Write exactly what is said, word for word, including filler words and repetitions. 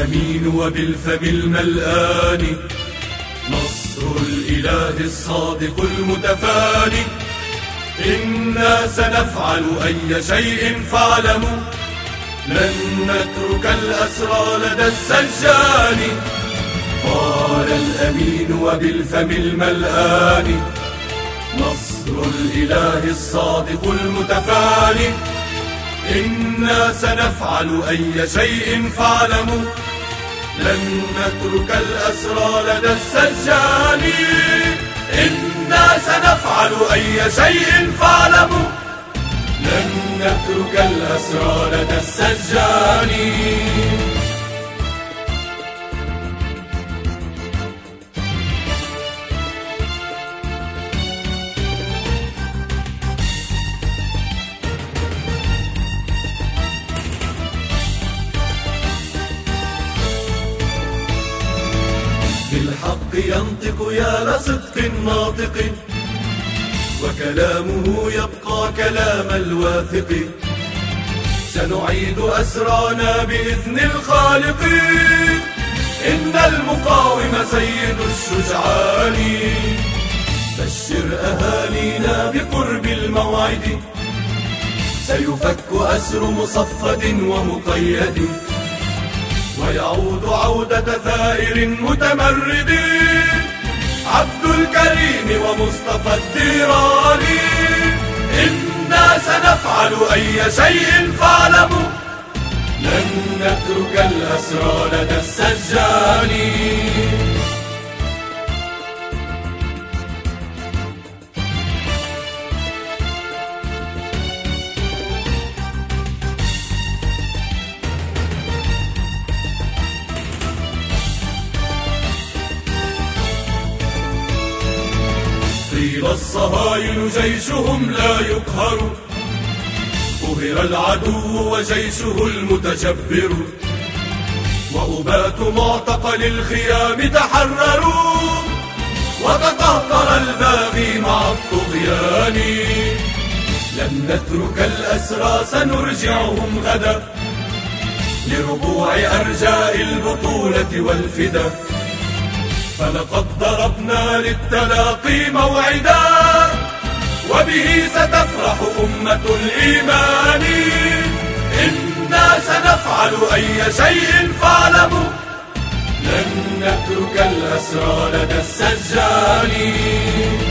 الأمين وبالفم الملآن، نصر الإله الصادق المتفاني. إنا سنفعل أي شيء فاعلموا، لن نترك الأسرى لدى السجان. قال الأمين وبالفم الملآن، نصر الإله الصادق المتفاني. إنا سنفعل أي شيء فاعلموا، لن نترك الأسرى لدى السجان. إنا سنفعل أي شيء فاعلموا، لن نترك الأسرى لدى السجان. بالحق ينطق يا لصدق ناطق، وكلامه يبقى كلام الواثق. سنعيد أسرانا بإذن الخالق، إن المقاوم سيد الشجعان. بشر أهالينا بقرب الموعد، سيفك أسر مصفد ومقيد، ويعود عودة ثائر متمرد، عبد الكريم ومصطفى الديراني. إنا سنفعل أي شيء فاعلموا، لن نترك الأسرى لدى السجان. قيل الصهاينة جيشهم لا يقهر، قهر العدو وجيشه المتجبر. وأبات معتقل الخيام تحرروا، وتقهقر الباغي مع الطغيان. لن نترك الأسرى سنرجعهم غدا، لربوع أرجاء البطولة والفدا. فلقد ضربنا للتلاقي موعدا، وبه ستفرح أمة الإيمان. إنا سنفعل أي شيء فاعلموا، لن نترك الأسرى لدى السجان.